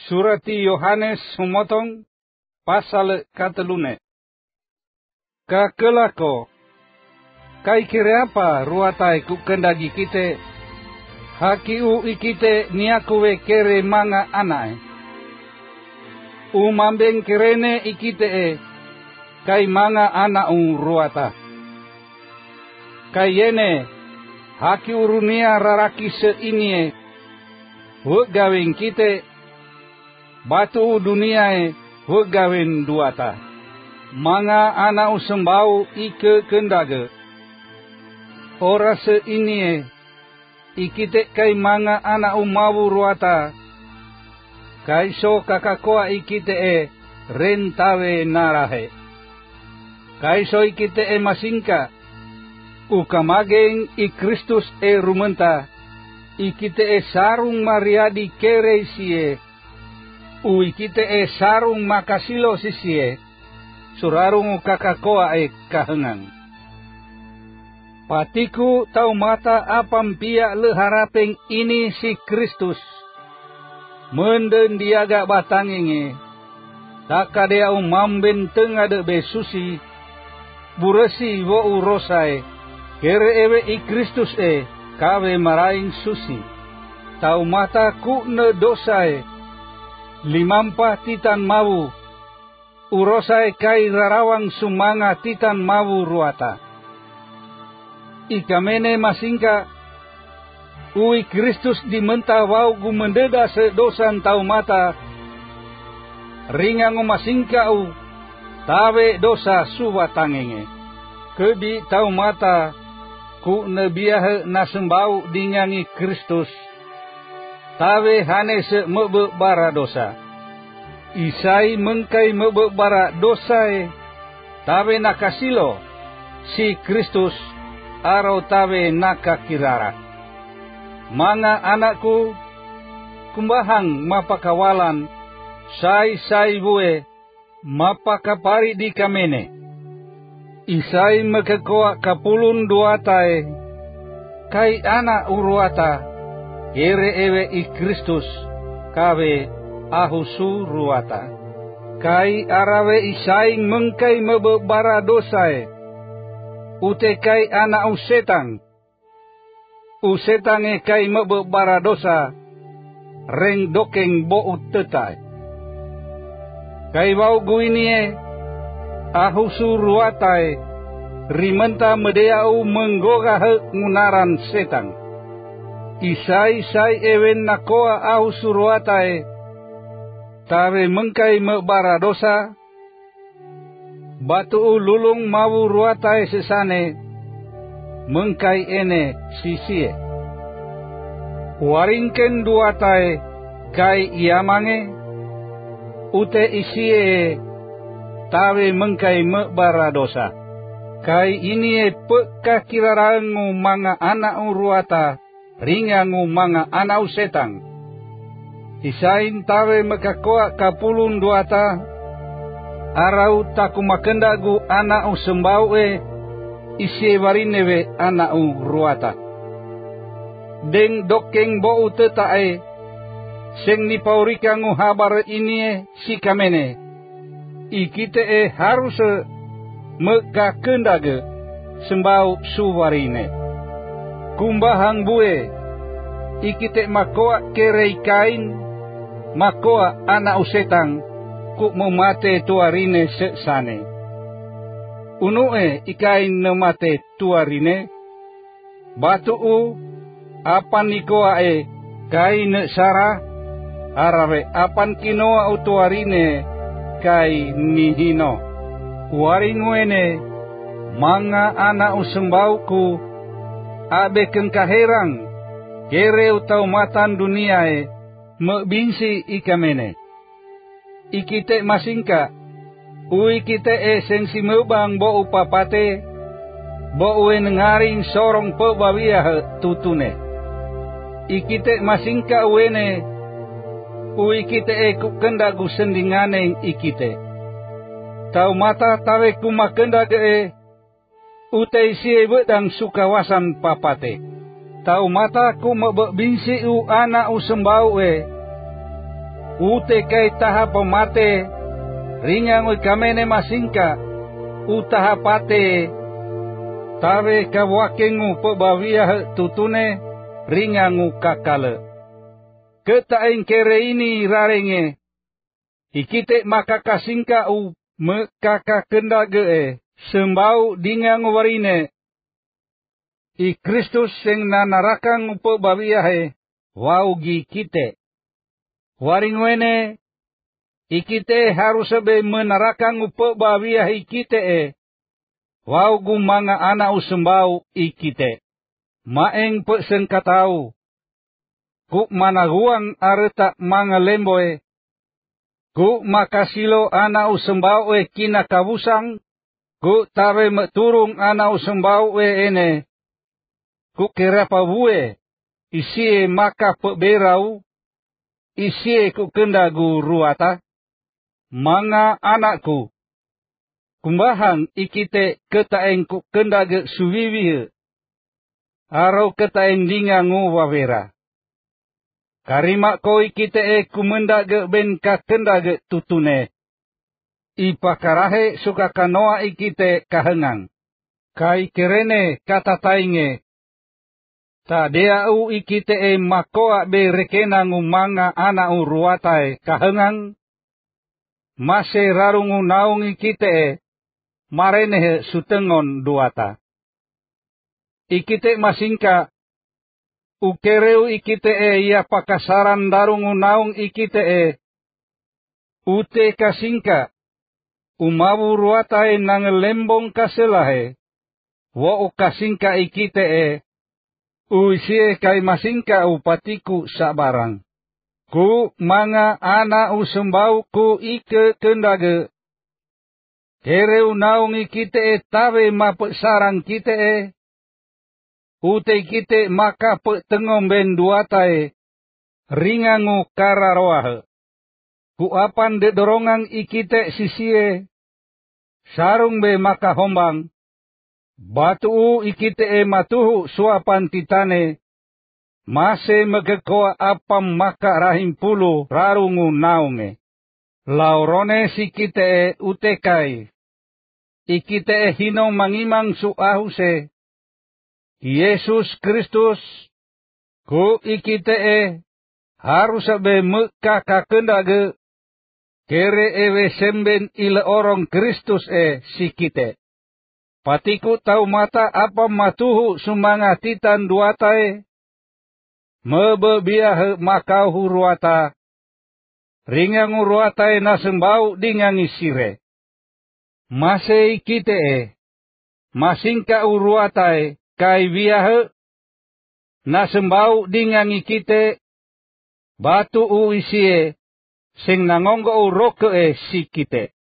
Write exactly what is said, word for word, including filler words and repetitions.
Surati Yohanes humotong pasal katalune. Kakelako, kai kireapa ruatai ku kendagi kite, hakiu ikite niakuwe kere manga anae. Umambeng kirene ikite e, kai manga anau ruata. Kai yene, haki urunia raraki seinie, huk gawin kite, batu duniae huk gawin duata. Manga anau sembau ike kendage. Ora seinie, ikite kai manga anau mawu ruata, kai so kakakoa ikite e rentawe narahe. Kai so ikite e masingka, ukamageng i Kristus e rumenta, ikite e sarung mariadi kere sie, u ikite e sarung makasilo sisie, surarung kakakoa e kahengang. Patiku tau mata apam pia le harapeng ini si Kristus, menden diaga batangenge, takadea umamben tengade besusi, buresi wo urosai, kere ewe i Kristus e, kawe maraing susi. Tau mata ku ne dosai, limampa titan mawu, urosai kai rarawang sumanga titan mawu ruata. Ikamene masingka, ui Kristus dimenta wau gu mendeda sedosan tau mata, ringangu masingka u, tawe dosa suwa tangenge. Kebi tau mata, ku nebiahe nasembau dingangi Kristus, tawe hane se mebe bara dosa. Isai mengkai mebe bara dosae, tawe nakasilo, si Kristus, arau tawe nakakirara. Manga anakku, kumbahang mapakawalan, sai-sai bue, mapakapari di kamene. Isai mekekoa kapulun duatae, kai anak uruata, ere ewe i Kristus, kawe ahusu ruata. Kai arawe isaing mengkai mebebara dosae, ute kai anak usetang, usetange kai mebebara dosa, reng dokeng bo utetai. Kai wau guinie, ahusu ruatai, rimenta medeau menggoga he ngunaran setang. Isai-sai ewen nakoa ahusu ruatai, tawe mengkai mebara dosa, batu lulung mawu ruatai sesane, mengkai ene sisie. Waringken duatai, kai iamange, ute isie, tawe mengkai mebara dosa. Kai ini e peka kirarangu manga anak uruata, ringangu manga anak setang. Isain tawe mekakoa kapulun duata, arau taku makendagu anak usembau e, isie warinewe anak uruata. Deng dokeng bo utetae, seng nipaurikangu habar ini e si kamene. Ikite e harus meka kendage sembau suwarine. Kumbahang bue, ikite makoa kerei kain, makoa anak usetang, ku memate tuarine sesane. Unue ikain nemate tuarine, batu u, apan nikoa e, kain sara, arawe apan kinoa utuarine, kai nihino. Waringuene, manga anak usembauku, abe kengkaherang, kere utau matan duniae, mebinsi ikamene. Ikite masingka, ui kite e sensi mebang bo upapate, bo ue nengaring sorong pebawiah tutune. Ikite masingka uene, ui kite e kukendagu sendinganeng ikite. Tau mata tawe kumakendag e, utay siye bedang sukawasan papate. Tau mata ku mabinsi u ana u sembau e, ute kay taha pemate, ringang uy kamene masingka, utaha pate, tawe kawakengu pebawiyah tutune, ringangu kakale. Ketaing kere ini rarenge, ikite maka kasingka u mekaka kendage e, sembau dingang warine. I Kristus sing nanarakang pebawiyahe, waugi kite. Waring wene, ikite harus be menarakang pebawiyahe kite e, waugu mga anak usembau ikite. Maeng pe sengkatau, ku managuang areta mga lemboe, ku makasilo anak usembau e kinakabusang, ku tawe meturung anak usembau e ene, ku kerapa bue, isie maka peberau, isie ku kendagu ruata, mga anakku, kumbahang ikite ketaeng ku kendage suwiwihe, arau ketaeng dingangu wawera. Karimak ko ikite e kumendage ben ka kendage tutune. Ipakarahe suka kanoa ikite kahengang. Kai kerene kata tainge. Ta deau ikite e makoa be rekena ngumanga ana uruatae kahengang. Mase rarungu naung ikite e marenehe sutengon duata. Ikite masingka. Ukereu ikite e ia pakasaran darungu naung ikite e. Ute kasingka. Umawu ruatae nang lembong kaselahe. Wo kasingka ikite e. Uisie kai masingka upatiku sabarang. Ku mga ana usembau ku ike kendage. Kereu naung ikite e tawe mapet sarang kite e. Ute kite maka pe tengomben duatae, ringangu kararoahe. Ku apan de dorongang ikite sisie, sarung be maka hombang, batu u ikite e matuhu suapan titane, mase megekoa apam maka rahim pulu rarungu naunge. Laurone si kite e utekai, ikite e hino mangimang suahuse, Yesus Kristus, ku ikite e, harus be meka kakendage, kere ewe semben ile orang Kristus e sikite. Patiku tau mata apa matuhu sumangatitan duatae, mebe biahe makau huruata, ringang uruatae nasembau dingangi sire. Mase ikite e, masingka uruatae, kai biahe, nasembau dingangi kite, batu uisie, sing nangonggo uroke e si kite.